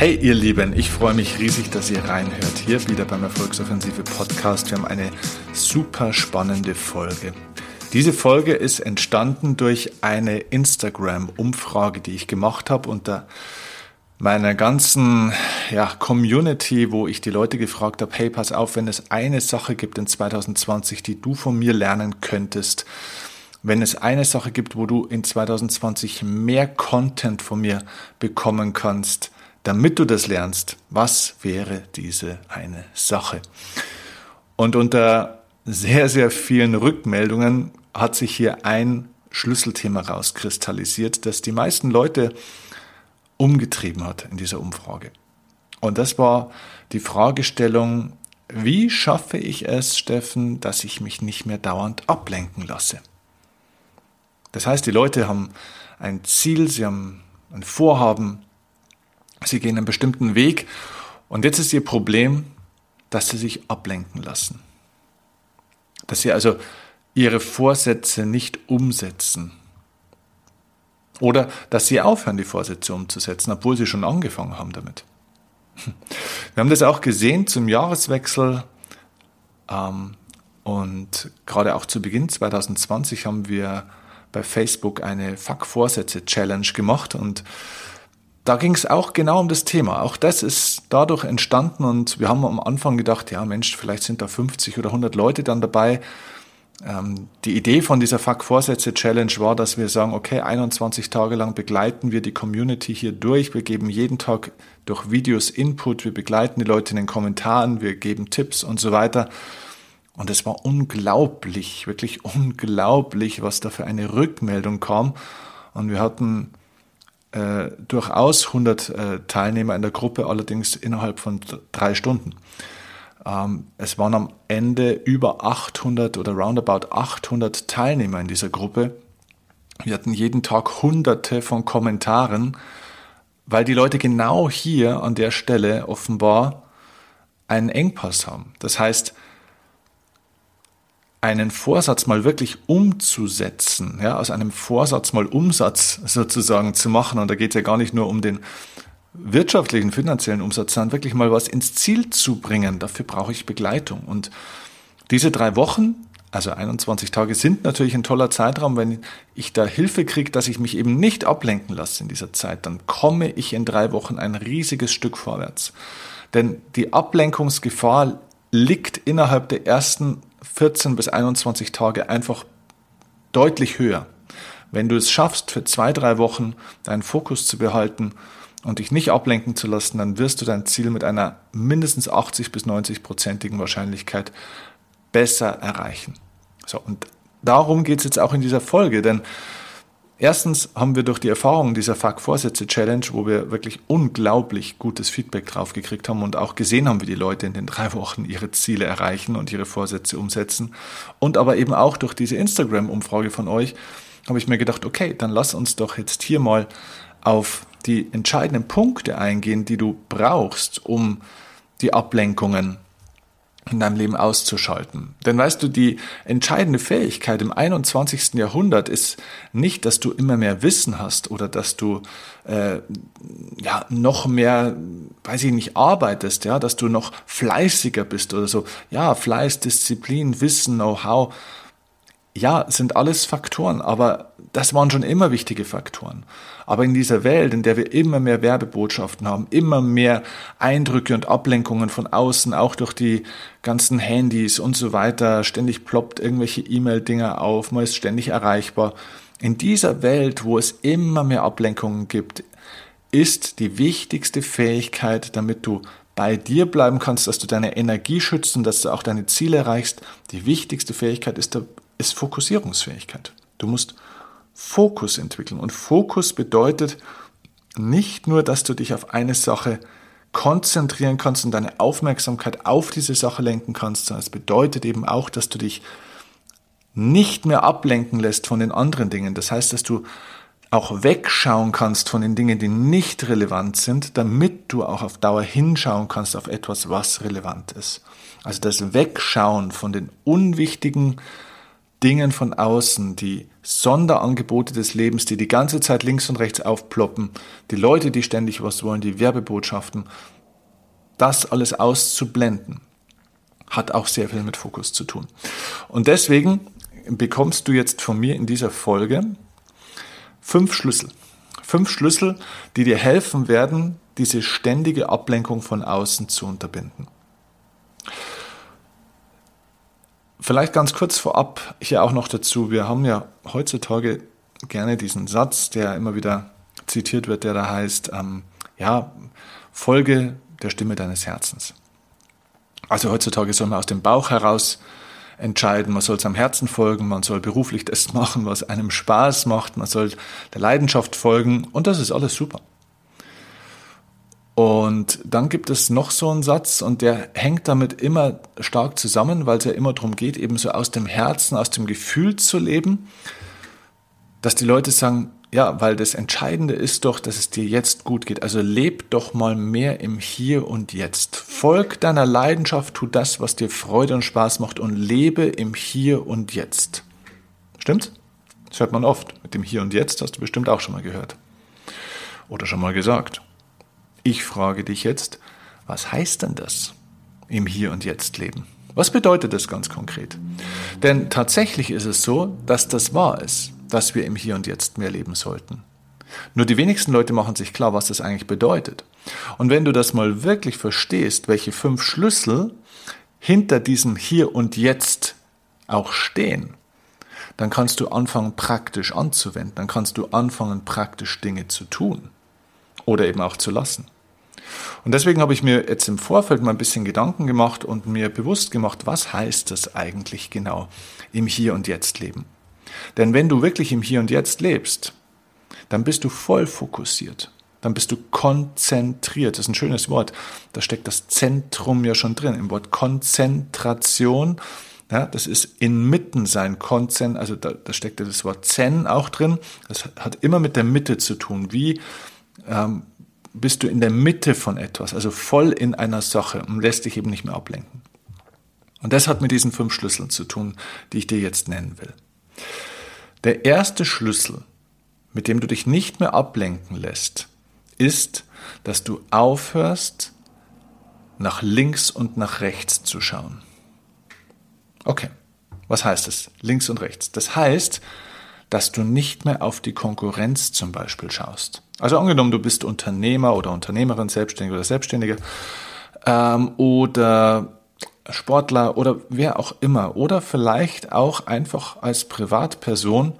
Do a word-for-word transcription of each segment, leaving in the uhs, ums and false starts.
Hey ihr Lieben, ich freue mich riesig, dass ihr reinhört. Hier wieder beim Erfolgsoffensive Podcast. Wir haben eine super spannende Folge. Diese Folge ist entstanden durch eine Instagram-Umfrage, die ich gemacht habe unter meiner ganzen ja, Community, wo ich die Leute gefragt habe, hey, pass auf, wenn es eine Sache gibt in zwanzig zwanzig, die du von mir lernen könntest, wenn es eine Sache gibt, wo du in zwanzig zwanzig mehr Content von mir bekommen kannst, damit du das lernst, was wäre diese eine Sache? Und unter sehr, sehr vielen Rückmeldungen hat sich hier ein Schlüsselthema rauskristallisiert, das die meisten Leute umgetrieben hat in dieser Umfrage. Und das war die Fragestellung, wie schaffe ich es, Steffen, dass ich mich nicht mehr dauernd ablenken lasse? Das heißt, die Leute haben ein Ziel, sie haben ein Vorhaben, sie gehen einen bestimmten Weg und jetzt ist ihr Problem, dass sie sich ablenken lassen. Dass sie also ihre Vorsätze nicht umsetzen. Oder dass sie aufhören, die Vorsätze umzusetzen, obwohl sie schon angefangen haben damit. Wir haben das auch gesehen zum Jahreswechsel ähm, und gerade auch zu Beginn zwanzig zwanzig haben wir bei Facebook eine Fuck-Vorsätze-Challenge gemacht und da ging es auch genau um das Thema. Auch das ist dadurch entstanden und wir haben am Anfang gedacht, ja Mensch, vielleicht sind da fünfzig oder hundert Leute dann dabei. Ähm, die Idee von dieser Fuck-Vorsätze-Challenge war, dass wir sagen, okay, einundzwanzig Tage lang begleiten wir die Community hier durch. Wir geben jeden Tag durch Videos Input, wir begleiten die Leute in den Kommentaren, wir geben Tipps und so weiter. Und es war unglaublich, wirklich unglaublich, was da für eine Rückmeldung kam. Und wir hatten Äh, durchaus hundert äh, Teilnehmer in der Gruppe, allerdings innerhalb von drei Stunden. Ähm, es waren am Ende über achthundert oder roundabout achthundert Teilnehmer in dieser Gruppe. Wir hatten jeden Tag hunderte von Kommentaren, weil die Leute genau hier an der Stelle offenbar einen Engpass haben. Das heißt, einen Vorsatz mal wirklich umzusetzen, ja, aus einem Vorsatz mal Umsatz sozusagen zu machen. Und da geht es ja gar nicht nur um den wirtschaftlichen, finanziellen Umsatz, sondern wirklich mal was ins Ziel zu bringen. Dafür brauche ich Begleitung. Und diese drei Wochen, also einundzwanzig Tage, sind natürlich ein toller Zeitraum. Wenn ich da Hilfe kriege, dass ich mich eben nicht ablenken lasse in dieser Zeit, dann komme ich in drei Wochen ein riesiges Stück vorwärts. Denn die Ablenkungsgefahr liegt innerhalb der ersten vierzehn bis einundzwanzig Tage einfach deutlich höher. Wenn du es schaffst, für zwei, drei Wochen deinen Fokus zu behalten und dich nicht ablenken zu lassen, dann wirst du dein Ziel mit einer mindestens achtzig bis neunzig-prozentigen Wahrscheinlichkeit besser erreichen. So, und darum geht es jetzt auch in dieser Folge, denn erstens haben wir durch die Erfahrung dieser Fuck-Vorsätze-Challenge, wo wir wirklich unglaublich gutes Feedback drauf gekriegt haben und auch gesehen haben, wie die Leute in den drei Wochen ihre Ziele erreichen und ihre Vorsätze umsetzen. Und aber eben auch durch diese Instagram-Umfrage von euch habe ich mir gedacht, okay, dann lass uns doch jetzt hier mal auf die entscheidenden Punkte eingehen, die du brauchst, um die Ablenkungen in deinem Leben auszuschalten. Denn weißt du, die entscheidende Fähigkeit im einundzwanzigsten Jahrhundert ist nicht, dass du immer mehr Wissen hast oder dass du äh, ja noch mehr, weiß ich nicht, arbeitest, ja, dass du noch fleißiger bist oder so. Ja, Fleiß, Disziplin, Wissen, Know-how, ja, sind alles Faktoren, aber das waren schon immer wichtige Faktoren. Aber in dieser Welt, in der wir immer mehr Werbebotschaften haben, immer mehr Eindrücke und Ablenkungen von außen, auch durch die ganzen Handys und so weiter, ständig ploppt irgendwelche E-Mail-Dinger auf, man ist ständig erreichbar. In dieser Welt, wo es immer mehr Ablenkungen gibt, ist die wichtigste Fähigkeit, damit du bei dir bleiben kannst, dass du deine Energie schützt und dass du auch deine Ziele erreichst, die wichtigste Fähigkeit ist der ist Fokussierungsfähigkeit. Du musst Fokus entwickeln. Und Fokus bedeutet nicht nur, dass du dich auf eine Sache konzentrieren kannst und deine Aufmerksamkeit auf diese Sache lenken kannst, sondern es bedeutet eben auch, dass du dich nicht mehr ablenken lässt von den anderen Dingen. Das heißt, dass du auch wegschauen kannst von den Dingen, die nicht relevant sind, damit du auch auf Dauer hinschauen kannst auf etwas, was relevant ist. Also das Wegschauen von den unwichtigen Dingen von außen, die Sonderangebote des Lebens, die die ganze Zeit links und rechts aufploppen, die Leute, die ständig was wollen, die Werbebotschaften, das alles auszublenden, hat auch sehr viel mit Fokus zu tun. Und deswegen bekommst du jetzt von mir in dieser Folge fünf Schlüssel. Fünf Schlüssel, die dir helfen werden, diese ständige Ablenkung von außen zu unterbinden. Vielleicht ganz kurz vorab hier auch noch dazu, wir haben ja heutzutage gerne diesen Satz, der immer wieder zitiert wird, der da heißt, ähm, ja, folge der Stimme deines Herzens. Also heutzutage soll man aus dem Bauch heraus entscheiden, man soll seinem Herzen folgen, man soll beruflich das machen, was einem Spaß macht, man soll der Leidenschaft folgen und das ist alles super. Und dann gibt es noch so einen Satz und der hängt damit immer stark zusammen, weil es ja immer darum geht, eben so aus dem Herzen, aus dem Gefühl zu leben, dass die Leute sagen, ja, weil das Entscheidende ist doch, dass es dir jetzt gut geht. Also leb doch mal mehr im Hier und Jetzt. Folg deiner Leidenschaft, tu das, was dir Freude und Spaß macht und lebe im Hier und Jetzt. Stimmt's? Das hört man oft. Mit dem Hier und Jetzt hast du bestimmt auch schon mal gehört. Oder schon mal gesagt. Ich frage dich jetzt, was heißt denn das, im Hier und Jetzt leben? Was bedeutet das ganz konkret? Denn tatsächlich ist es so, dass das wahr ist, dass wir im Hier und Jetzt mehr leben sollten. Nur die wenigsten Leute machen sich klar, was das eigentlich bedeutet. Und wenn du das mal wirklich verstehst, welche fünf Schlüssel hinter diesem Hier und Jetzt auch stehen, dann kannst du anfangen, praktisch anzuwenden. Dann kannst du anfangen, praktisch Dinge zu tun. Oder eben auch zu lassen. Und deswegen habe ich mir jetzt im Vorfeld mal ein bisschen Gedanken gemacht und mir bewusst gemacht, was heißt das eigentlich genau im Hier und Jetzt leben? Denn wenn du wirklich im Hier und Jetzt lebst, dann bist du voll fokussiert. Dann bist du konzentriert. Das ist ein schönes Wort. Da steckt das Zentrum ja schon drin. Im Wort Konzentration, ja, das ist inmitten sein, Konzen, also da, da steckt ja das Wort Zen auch drin. Das hat immer mit der Mitte zu tun. Wie ähm, bist du in der Mitte von etwas, also voll in einer Sache und lässt dich eben nicht mehr ablenken. Und das hat mit diesen fünf Schlüsseln zu tun, die ich dir jetzt nennen will. Der erste Schlüssel, mit dem du dich nicht mehr ablenken lässt, ist, dass du aufhörst, nach links und nach rechts zu schauen. Okay, was heißt das? Links und rechts. Das heißt, dass du nicht mehr auf die Konkurrenz zum Beispiel schaust. Also angenommen, du bist Unternehmer oder Unternehmerin, Selbstständiger oder Selbstständiger ähm, oder Sportler oder wer auch immer oder vielleicht auch einfach als Privatperson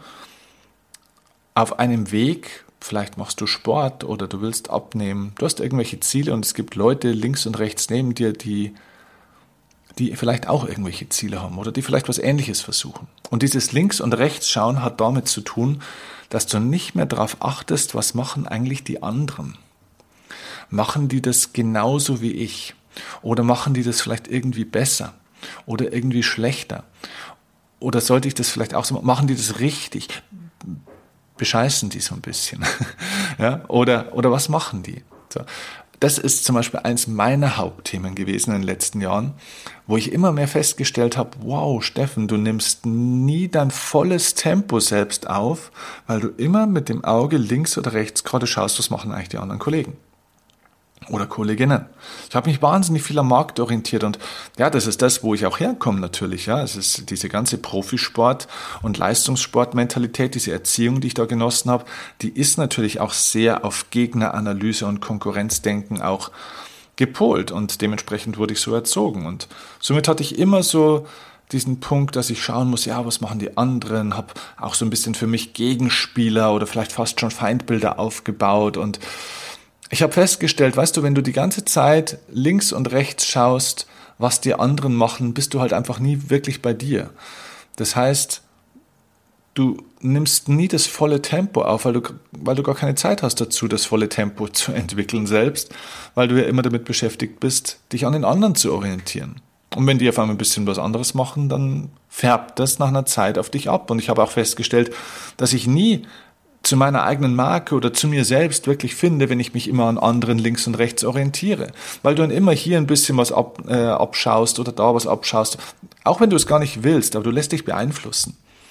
auf einem Weg, vielleicht machst du Sport oder du willst abnehmen, du hast irgendwelche Ziele und es gibt Leute links und rechts neben dir, die die vielleicht auch irgendwelche Ziele haben oder die vielleicht was Ähnliches versuchen. Und dieses Links- und Rechts-Schauen hat damit zu tun, dass du nicht mehr darauf achtest, was machen eigentlich die anderen. Machen die das genauso wie ich? Oder machen die das vielleicht irgendwie besser? Oder irgendwie schlechter? Oder sollte ich das vielleicht auch so machen? Machen die das richtig? Bescheißen die so ein bisschen? Ja? Oder, oder was machen die? So. Das ist zum Beispiel eins meiner Hauptthemen gewesen in den letzten Jahren, wo ich immer mehr festgestellt habe, wow, Steffen, du nimmst nie dein volles Tempo selbst auf, weil du immer mit dem Auge links oder rechts gerade schaust, was machen eigentlich die anderen Kollegen oder Kolleginnen. Ich habe mich wahnsinnig viel am Markt orientiert und ja, das ist das, wo ich auch herkomme natürlich. Ja, es ist diese ganze Profisport- und Leistungssportmentalität, diese Erziehung, die ich da genossen habe, die ist natürlich auch sehr auf Gegneranalyse und Konkurrenzdenken auch gepolt und dementsprechend wurde ich so erzogen und somit hatte ich immer so diesen Punkt, dass ich schauen muss, ja, was machen die anderen, habe auch so ein bisschen für mich Gegenspieler oder vielleicht fast schon Feindbilder aufgebaut und ich habe festgestellt, weißt du, wenn du die ganze Zeit links und rechts schaust, was die anderen machen, bist du halt einfach nie wirklich bei dir. Das heißt, du nimmst nie das volle Tempo auf, weil du, weil du gar keine Zeit hast dazu, das volle Tempo zu entwickeln selbst, weil du ja immer damit beschäftigt bist, dich an den anderen zu orientieren. Und wenn die auf einmal ein bisschen was anderes machen, dann färbt das nach einer Zeit auf dich ab. Und ich habe auch festgestellt, dass ich nie zu meiner eigenen Marke oder zu mir selbst wirklich finde, wenn ich mich immer an anderen links und rechts orientiere. Weil du dann immer hier ein bisschen was ab, äh, abschaust oder da was abschaust. Auch wenn du es gar nicht willst, aber du lässt dich beeinflussen.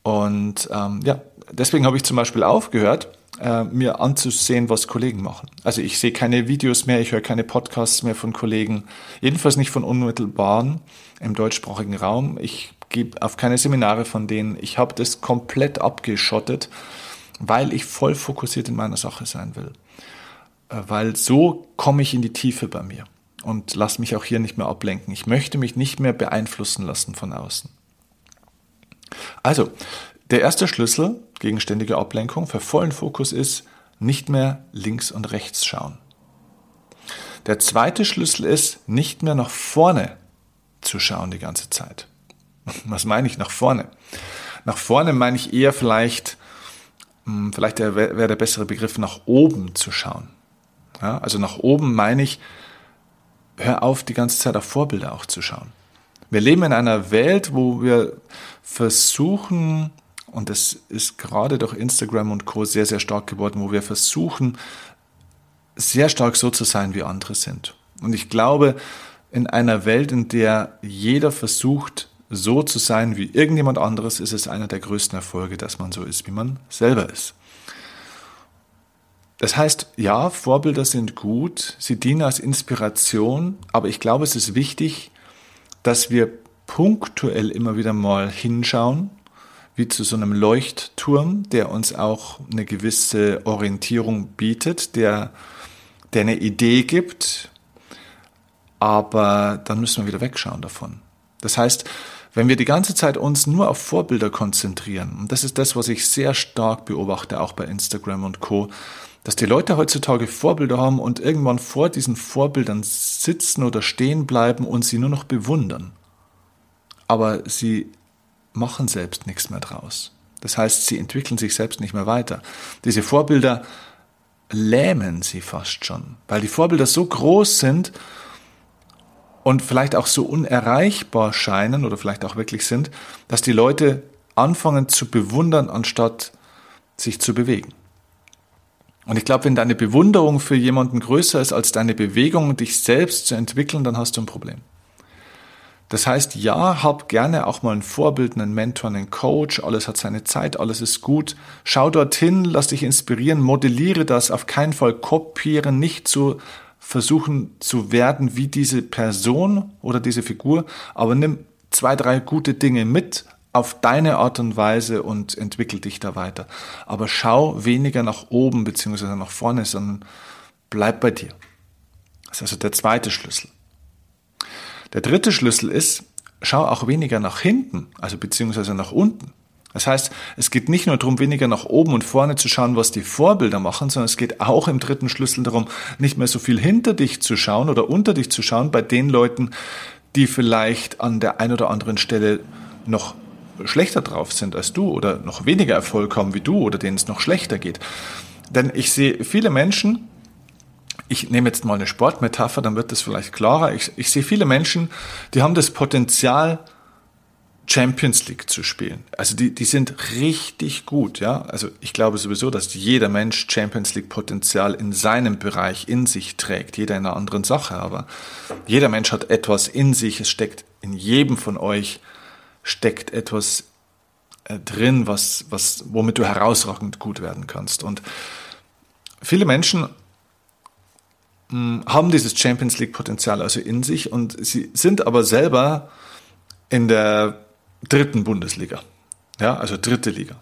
Und ähm, ja, deswegen habe ich zum Beispiel aufgehört, äh, mir anzusehen, was Kollegen machen. Also ich sehe keine Videos mehr, ich höre keine Podcasts mehr von Kollegen, jedenfalls nicht von unmittelbaren im deutschsprachigen Raum. Ich gehe auf keine Seminare von denen. Ich habe das komplett abgeschottet, weil ich voll fokussiert in meiner Sache sein will. Äh, weil so komme ich in die Tiefe bei mir und lasse mich auch hier nicht mehr ablenken. Ich möchte mich nicht mehr beeinflussen lassen von außen. Also, der erste Schlüssel gegen ständige Ablenkung für vollen Fokus ist, nicht mehr links und rechts schauen. Der zweite Schlüssel ist, nicht mehr nach vorne zu schauen die ganze Zeit. Was meine ich nach vorne? Nach vorne meine ich eher vielleicht, vielleicht wäre der bessere Begriff, nach oben zu schauen. Ja, also nach oben meine ich, hör auf, die ganze Zeit auf Vorbilder auch zu schauen. Wir leben in einer Welt, wo wir versuchen, und das ist gerade durch Instagram und Co. sehr, sehr stark geworden, wo wir versuchen, sehr stark so zu sein, wie andere sind. Und ich glaube, in einer Welt, in der jeder versucht, so zu sein wie irgendjemand anderes, ist es einer der größten Erfolge, dass man so ist, wie man selber ist. Das heißt, ja, Vorbilder sind gut, sie dienen als Inspiration, aber ich glaube, es ist wichtig, dass wir punktuell immer wieder mal hinschauen, wie zu so einem Leuchtturm, der uns auch eine gewisse Orientierung bietet, der, der eine Idee gibt, aber dann müssen wir wieder wegschauen davon. Das heißt, wenn wir die ganze Zeit uns nur auf Vorbilder konzentrieren, und das ist das, was ich sehr stark beobachte, auch bei Instagram und Co., dass die Leute heutzutage Vorbilder haben und irgendwann vor diesen Vorbildern sitzen oder stehen bleiben und sie nur noch bewundern. Aber sie machen selbst nichts mehr draus. Das heißt, sie entwickeln sich selbst nicht mehr weiter. Diese Vorbilder lähmen sie fast schon, weil die Vorbilder so groß sind und vielleicht auch so unerreichbar scheinen oder vielleicht auch wirklich sind, dass die Leute anfangen zu bewundern, anstatt sich zu bewegen. Und ich glaube, wenn deine Bewunderung für jemanden größer ist als deine Bewegung, dich selbst zu entwickeln, dann hast du ein Problem. Das heißt, ja, hab gerne auch mal ein Vorbild, einen Mentor, einen Coach, alles hat seine Zeit, alles ist gut. Schau dorthin, lass dich inspirieren, modelliere das, auf keinen Fall kopieren, nicht zu versuchen zu werden wie diese Person oder diese Figur, aber nimm zwei, drei gute Dinge mit auf deine Art und Weise und entwickel dich da weiter. Aber schau weniger nach oben bzw. nach vorne, sondern bleib bei dir. Das ist also der zweite Schlüssel. Der dritte Schlüssel ist, schau auch weniger nach hinten, also beziehungsweise nach unten. Das heißt, es geht nicht nur darum, weniger nach oben und vorne zu schauen, was die Vorbilder machen, sondern es geht auch im dritten Schlüssel darum, nicht mehr so viel hinter dich zu schauen oder unter dich zu schauen bei den Leuten, die vielleicht an der einen oder anderen Stelle noch schlechter drauf sind als du oder noch weniger Erfolg haben wie du oder denen es noch schlechter geht. Denn ich sehe viele Menschen, ich nehme jetzt mal eine Sportmetapher, dann wird das vielleicht klarer. Ich, ich sehe viele Menschen, die haben das Potenzial, Champions League zu spielen. Also die, die sind richtig gut, ja. Also ich glaube sowieso, dass jeder Mensch Champions League Potenzial in seinem Bereich in sich trägt, jeder in einer anderen Sache, aber jeder Mensch hat etwas in sich, es steckt in jedem von euch steckt etwas äh, drin, was, was, womit du herausragend gut werden kannst. Und viele Menschen mh, haben dieses Champions League Potenzial also in sich und sie sind aber selber in der dritten Bundesliga, ja, also dritte Liga.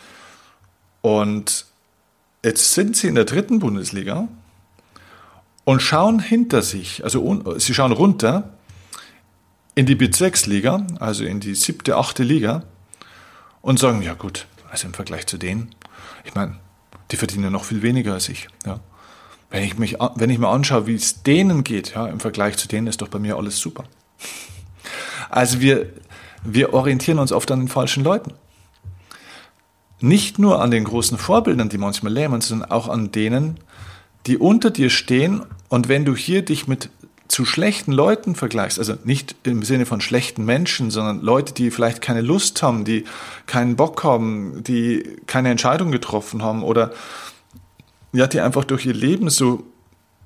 Und jetzt sind sie in der dritten Bundesliga und schauen hinter sich, also un, sie schauen runter in die Bezirksliga, also in die siebte, achte Liga und sagen, ja gut, also im Vergleich zu denen, ich meine, die verdienen ja noch viel weniger als ich. Ja. Wenn ich mich, wenn ich mir anschaue, wie es denen geht, ja, im Vergleich zu denen ist doch bei mir alles super. Also wir, wir orientieren uns oft an den falschen Leuten. Nicht nur an den großen Vorbildern, die manchmal lähmen, sondern auch an denen, die unter dir stehen und wenn du hier dich mit zu schlechten Leuten vergleichst, also nicht im Sinne von schlechten Menschen, sondern Leute, die vielleicht keine Lust haben, die keinen Bock haben, die keine Entscheidung getroffen haben oder ja, die einfach durch ihr Leben so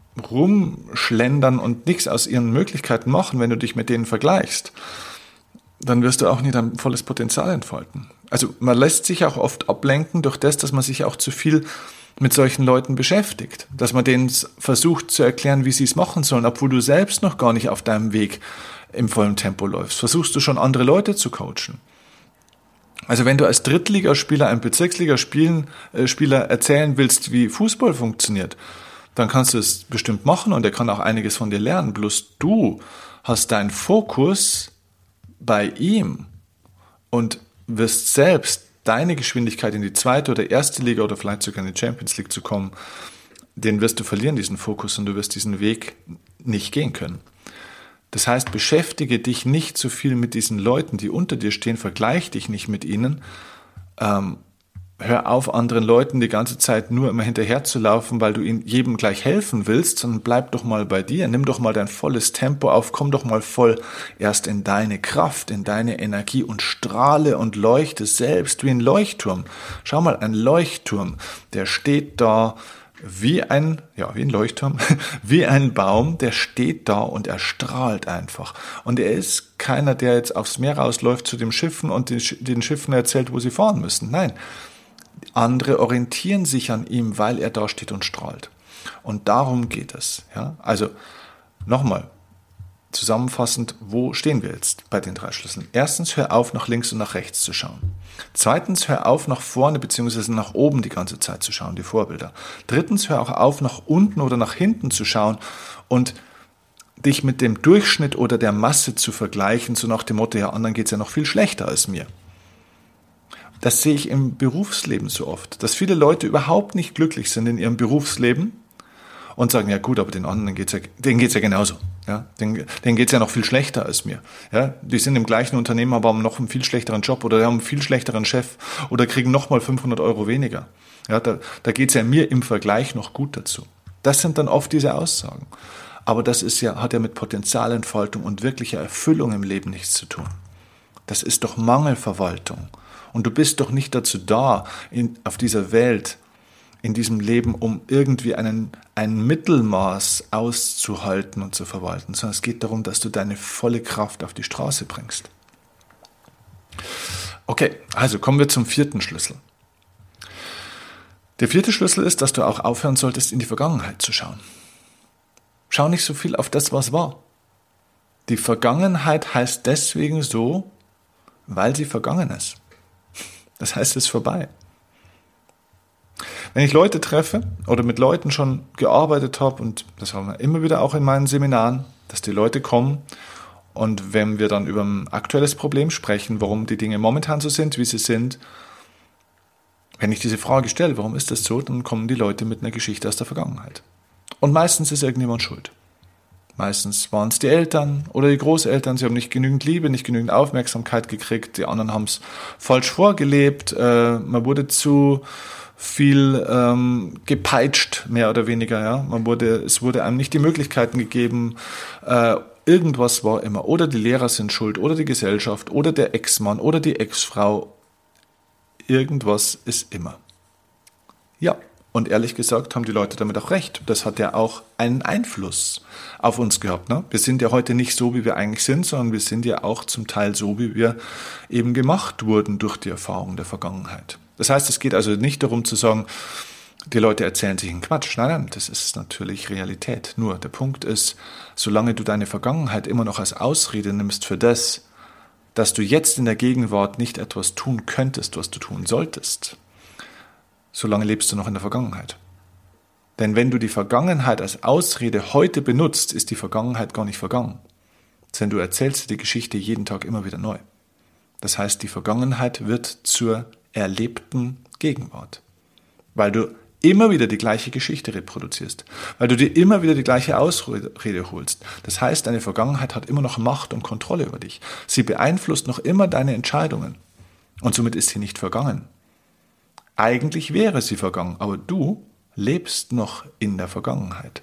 rumschlendern und nichts aus ihren Möglichkeiten machen, wenn du dich mit denen vergleichst, dann wirst du auch nie dein volles Potenzial entfalten. Also man lässt sich auch oft ablenken durch das, dass man sich auch zu viel mit solchen Leuten beschäftigt, dass man denen versucht zu erklären, wie sie es machen sollen, obwohl du selbst noch gar nicht auf deinem Weg im vollen Tempo läufst. Versuchst du schon andere Leute zu coachen. Also wenn du als Drittligaspieler einem Bezirksligaspieler äh, erzählen willst, wie Fußball funktioniert, dann kannst du es bestimmt machen und er kann auch einiges von dir lernen. Bloß du hast deinen Fokus bei ihm und wirst selbst deine Geschwindigkeit in die zweite oder erste Liga oder vielleicht sogar in die Champions League zu kommen, den wirst du verlieren, diesen Fokus, und du wirst diesen Weg nicht gehen können. Das heißt, beschäftige dich nicht so viel mit diesen Leuten, die unter dir stehen, vergleich dich nicht mit ihnen, ähm, hör auf, anderen Leuten die ganze Zeit nur immer hinterher zu laufen, weil du ihnen jedem gleich helfen willst, sondern bleib doch mal bei dir, nimm doch mal dein volles Tempo auf, komm doch mal voll erst in deine Kraft, in deine Energie und strahle und leuchte selbst wie ein Leuchtturm. Schau mal, ein Leuchtturm, der steht da wie ein, ja, wie ein Leuchtturm, wie ein Baum, der steht da und er strahlt einfach. Und er ist keiner, der jetzt aufs Meer rausläuft zu den Schiffen und den, den Schiffen erzählt, wo sie fahren müssen. Nein. Andere orientieren sich an ihm, weil er da steht und strahlt. Und darum geht es. Ja? Also nochmal, zusammenfassend, wo stehen wir jetzt bei den drei Schlüsseln? Erstens, hör auf, nach links und nach rechts zu schauen. Zweitens, hör auf, nach vorne bzw. nach oben die ganze Zeit zu schauen, die Vorbilder. Drittens, hör auch auf, nach unten oder nach hinten zu schauen und dich mit dem Durchschnitt oder der Masse zu vergleichen, so nach dem Motto, ja, anderen geht es ja noch viel schlechter als mir. Das sehe ich im Berufsleben so oft, dass viele Leute überhaupt nicht glücklich sind in ihrem Berufsleben und sagen, ja gut, aber den anderen geht's ja, denen geht's ja genauso. Ja, denen, denen geht's ja noch viel schlechter als mir. Ja, die sind im gleichen Unternehmen, aber haben noch einen viel schlechteren Job oder haben einen viel schlechteren Chef oder kriegen nochmal fünfhundert Euro weniger. Ja, da, da geht's ja mir im Vergleich noch gut dazu. Das sind dann oft diese Aussagen. Aber das ist ja, hat ja mit Potenzialentfaltung und wirklicher Erfüllung im Leben nichts zu tun. Das ist doch Mangelverwaltung. Und du bist doch nicht dazu da, in, auf dieser Welt, in diesem Leben, um irgendwie einen, ein Mittelmaß auszuhalten und zu verwalten, sondern es geht darum, dass du deine volle Kraft auf die Straße bringst. Okay, also kommen wir zum vierten Schlüssel. Der vierte Schlüssel ist, dass du auch aufhören solltest, in die Vergangenheit zu schauen. Schau nicht so viel auf das, was war. Die Vergangenheit heißt deswegen so, weil sie vergangen ist. Das heißt, es ist vorbei. Wenn ich Leute treffe oder mit Leuten schon gearbeitet habe, und das haben wir immer wieder auch in meinen Seminaren, dass die Leute kommen und wenn wir dann über ein aktuelles Problem sprechen, warum die Dinge momentan so sind, wie sie sind, wenn ich diese Frage stelle, warum ist das so, dann kommen die Leute mit einer Geschichte aus der Vergangenheit. Und meistens ist irgendjemand schuld. Meistens waren es die Eltern oder die Großeltern, sie haben nicht genügend Liebe, nicht genügend Aufmerksamkeit gekriegt, die anderen haben es falsch vorgelebt, äh, man wurde zu viel ähm, gepeitscht, mehr oder weniger, ja. Man wurde, es wurde einem nicht die Möglichkeiten gegeben, äh, irgendwas war immer. Oder die Lehrer sind schuld, oder die Gesellschaft, oder der Ex-Mann, oder die Ex-Frau. Irgendwas ist immer. Ja. Und ehrlich gesagt haben die Leute damit auch recht. Das hat ja auch einen Einfluss auf uns gehabt. Ne? Wir sind ja heute nicht so, wie wir eigentlich sind, sondern wir sind ja auch zum Teil so, wie wir eben gemacht wurden durch die Erfahrung der Vergangenheit. Das heißt, es geht also nicht darum zu sagen, die Leute erzählen sich einen Quatsch. Nein, nein, das ist natürlich Realität. Nur der Punkt ist, solange du deine Vergangenheit immer noch als Ausrede nimmst für das, dass du jetzt in der Gegenwart nicht etwas tun könntest, was du tun solltest, solange lebst du noch in der Vergangenheit. Denn wenn du die Vergangenheit als Ausrede heute benutzt, ist die Vergangenheit gar nicht vergangen. Denn du erzählst die Geschichte jeden Tag immer wieder neu. Das heißt, die Vergangenheit wird zur erlebten Gegenwart. Weil du immer wieder die gleiche Geschichte reproduzierst. Weil du dir immer wieder die gleiche Ausrede holst. Das heißt, deine Vergangenheit hat immer noch Macht und Kontrolle über dich. Sie beeinflusst noch immer deine Entscheidungen. Und somit ist sie nicht vergangen. Eigentlich wäre sie vergangen, aber du lebst noch in der Vergangenheit.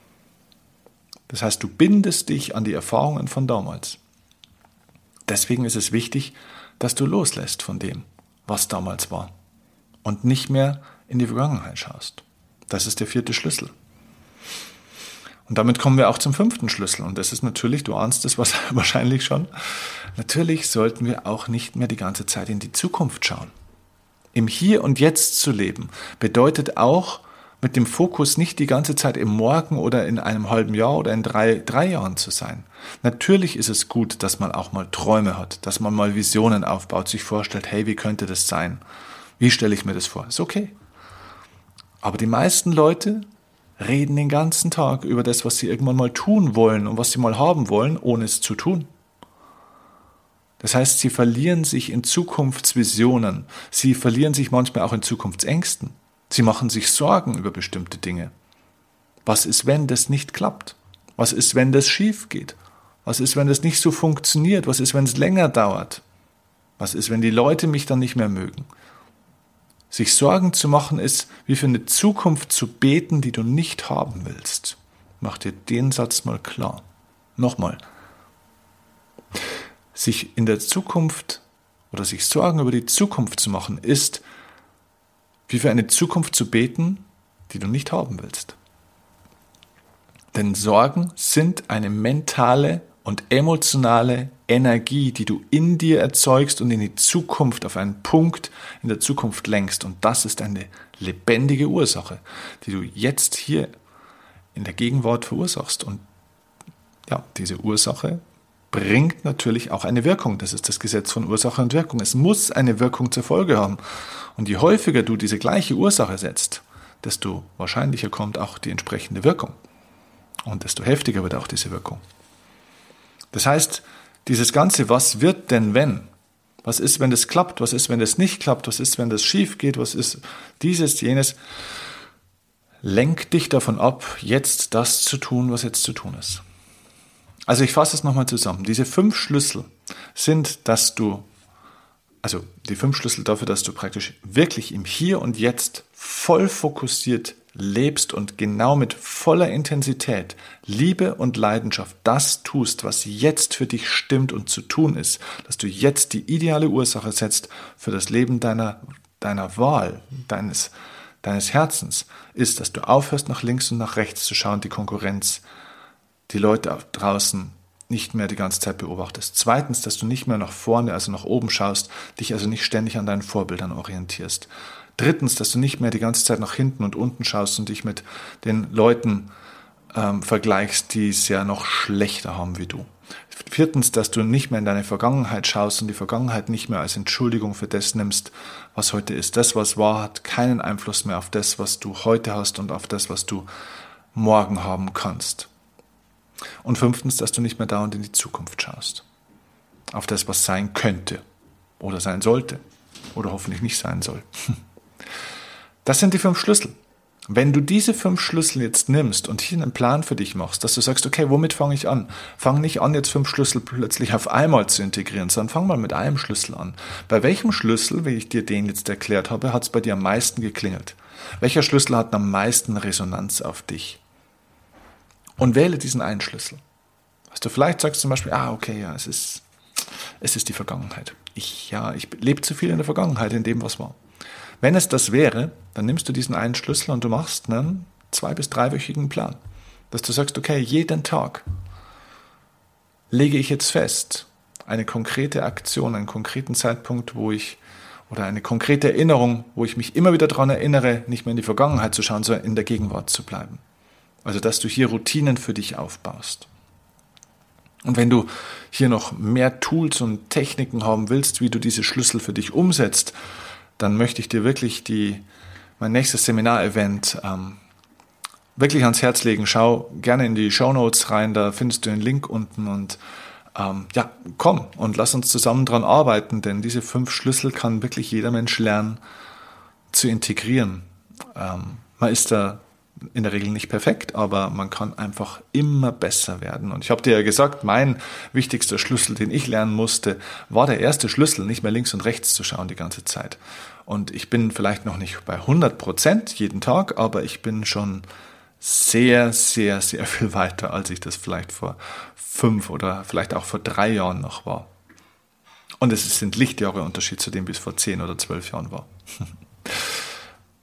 Das heißt, du bindest dich an die Erfahrungen von damals. Deswegen ist es wichtig, dass du loslässt von dem, was damals war und nicht mehr in die Vergangenheit schaust. Das ist der vierte Schlüssel. Und damit kommen wir auch zum fünften Schlüssel. Und das ist natürlich, du ahnst es wahrscheinlich schon, natürlich sollten wir auch nicht mehr die ganze Zeit in die Zukunft schauen. Im Hier und Jetzt zu leben bedeutet auch, mit dem Fokus nicht die ganze Zeit im Morgen oder in einem halben Jahr oder in drei, drei Jahren zu sein. Natürlich ist es gut, dass man auch mal Träume hat, dass man mal Visionen aufbaut, sich vorstellt, hey, wie könnte das sein? Wie stelle ich mir das vor? Ist okay. Aber die meisten Leute reden den ganzen Tag über das, was sie irgendwann mal tun wollen und was sie mal haben wollen, ohne es zu tun. Das heißt, sie verlieren sich in Zukunftsvisionen. Sie verlieren sich manchmal auch in Zukunftsängsten. Sie machen sich Sorgen über bestimmte Dinge. Was ist, wenn das nicht klappt? Was ist, wenn das schief geht? Was ist, wenn das nicht so funktioniert? Was ist, wenn es länger dauert? Was ist, wenn die Leute mich dann nicht mehr mögen? Sich Sorgen zu machen ist, wie für eine Zukunft zu beten, die du nicht haben willst. Mach dir den Satz mal klar. Nochmal. Sich in der Zukunft oder sich Sorgen über die Zukunft zu machen, ist, wie für eine Zukunft zu beten, die du nicht haben willst. Denn Sorgen sind eine mentale und emotionale Energie, die du in dir erzeugst und in die Zukunft, auf einen Punkt in der Zukunft lenkst. Und das ist eine lebendige Ursache, die du jetzt hier in der Gegenwart verursachst. Und ja, diese Ursache bringt natürlich auch eine Wirkung. Das ist das Gesetz von Ursache und Wirkung. Es muss eine Wirkung zur Folge haben. Und je häufiger du diese gleiche Ursache setzt, desto wahrscheinlicher kommt auch die entsprechende Wirkung. Und desto heftiger wird auch diese Wirkung. Das heißt, dieses Ganze, was wird denn wenn? Was ist, wenn das klappt? Was ist, wenn das nicht klappt? Was ist, wenn das schief geht? Was ist dieses, jenes? Lenk dich davon ab, jetzt das zu tun, was jetzt zu tun ist. Also ich fasse es nochmal zusammen. Diese fünf Schlüssel sind, dass du, also die fünf Schlüssel dafür, dass du praktisch wirklich im Hier und Jetzt voll fokussiert lebst und genau mit voller Intensität, Liebe und Leidenschaft das tust, was jetzt für dich stimmt und zu tun ist, dass du jetzt die ideale Ursache setzt für das Leben deiner, deiner Wahl, deines, deines Herzens, ist, dass du aufhörst, nach links und nach rechts zu schauen, die Konkurrenz, die Leute draußen nicht mehr die ganze Zeit beobachtest. Zweitens, dass du nicht mehr nach vorne, also nach oben schaust, dich also nicht ständig an deinen Vorbildern orientierst. Drittens, dass du nicht mehr die ganze Zeit nach hinten und unten schaust und dich mit den Leuten ähm, vergleichst, die es ja noch schlechter haben wie du. Viertens, dass du nicht mehr in deine Vergangenheit schaust und die Vergangenheit nicht mehr als Entschuldigung für das nimmst, was heute ist. Das, was war, hat keinen Einfluss mehr auf das, was du heute hast und auf das, was du morgen haben kannst. Und fünftens, dass du nicht mehr dauernd in die Zukunft schaust. Auf das, was sein könnte oder sein sollte oder hoffentlich nicht sein soll. Das sind die fünf Schlüssel. Wenn du diese fünf Schlüssel jetzt nimmst und hier einen Plan für dich machst, dass du sagst, okay, womit fange ich an? Fang nicht an, jetzt fünf Schlüssel plötzlich auf einmal zu integrieren, sondern fang mal mit einem Schlüssel an. Bei welchem Schlüssel, wie ich dir den jetzt erklärt habe, hat es bei dir am meisten geklingelt? Welcher Schlüssel hat am meisten Resonanz auf dich? Und wähle diesen einen Schlüssel. Was du vielleicht sagst zum Beispiel, ah, okay, ja, es ist, es ist die Vergangenheit. Ich, ja, ich lebe zu viel in der Vergangenheit, in dem, was war. Wenn es das wäre, dann nimmst du diesen einen Schlüssel und du machst einen zwei- bis dreiwöchigen Plan. Dass du sagst, okay, jeden Tag lege ich jetzt fest, eine konkrete Aktion, einen konkreten Zeitpunkt, wo ich, oder eine konkrete Erinnerung, wo ich mich immer wieder daran erinnere, nicht mehr in die Vergangenheit zu schauen, sondern in der Gegenwart zu bleiben. Also, dass du hier Routinen für dich aufbaust. Und wenn du hier noch mehr Tools und Techniken haben willst, wie du diese Schlüssel für dich umsetzt, dann möchte ich dir wirklich die, mein nächstes Seminarevent ähm, wirklich ans Herz legen. Schau gerne in die Shownotes rein, da findest du den Link unten und ähm, ja, komm und lass uns zusammen dran arbeiten, denn diese fünf Schlüssel kann wirklich jeder Mensch lernen zu integrieren. Ähm, man ist da in der Regel nicht perfekt, aber man kann einfach immer besser werden. Und ich habe dir ja gesagt, mein wichtigster Schlüssel, den ich lernen musste, war der erste Schlüssel, nicht mehr links und rechts zu schauen die ganze Zeit. Und ich bin vielleicht noch nicht bei hundert Prozent jeden Tag, aber ich bin schon sehr, sehr, sehr viel weiter, als ich das vielleicht vor fünf oder vielleicht auch vor drei Jahren noch war. Und es sind Lichtjahre Unterschied zu dem, wie es vor zehn oder zwölf Jahren war.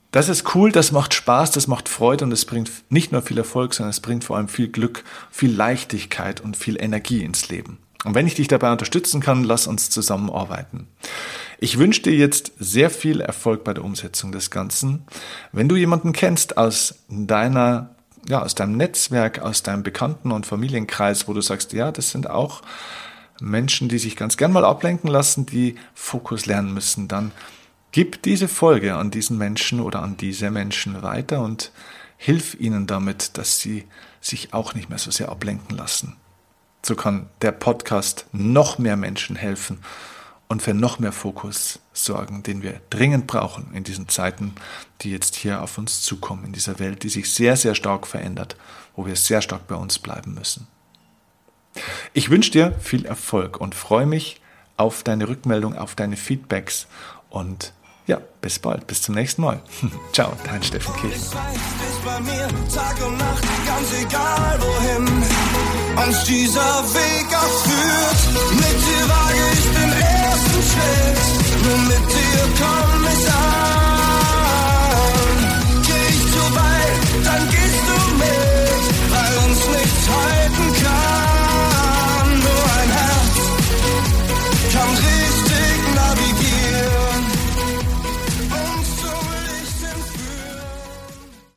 Das ist cool, das macht Spaß, das macht Freude und es bringt nicht nur viel Erfolg, sondern es bringt vor allem viel Glück, viel Leichtigkeit und viel Energie ins Leben. Und wenn ich dich dabei unterstützen kann, lass uns zusammenarbeiten. Ich wünsche dir jetzt sehr viel Erfolg bei der Umsetzung des Ganzen. Wenn du jemanden kennst aus deiner, ja, aus deinem Netzwerk, aus deinem Bekannten- und Familienkreis, wo du sagst, ja, das sind auch Menschen, die sich ganz gern mal ablenken lassen, die Fokus lernen müssen, dann gib diese Folge an diesen Menschen oder an diese Menschen weiter und hilf ihnen damit, dass sie sich auch nicht mehr so sehr ablenken lassen. So kann der Podcast noch mehr Menschen helfen und für noch mehr Fokus sorgen, den wir dringend brauchen in diesen Zeiten, die jetzt hier auf uns zukommen, in dieser Welt, die sich sehr, sehr stark verändert, wo wir sehr stark bei uns bleiben müssen. Ich wünsche dir viel Erfolg und freue mich auf deine Rückmeldung, auf deine Feedbacks und ja, bis bald, bis zum nächsten Mal. Ciao, dein Steffen Kirchner. Bei mir Tag und Nacht, ganz egal wohin uns dieser Weg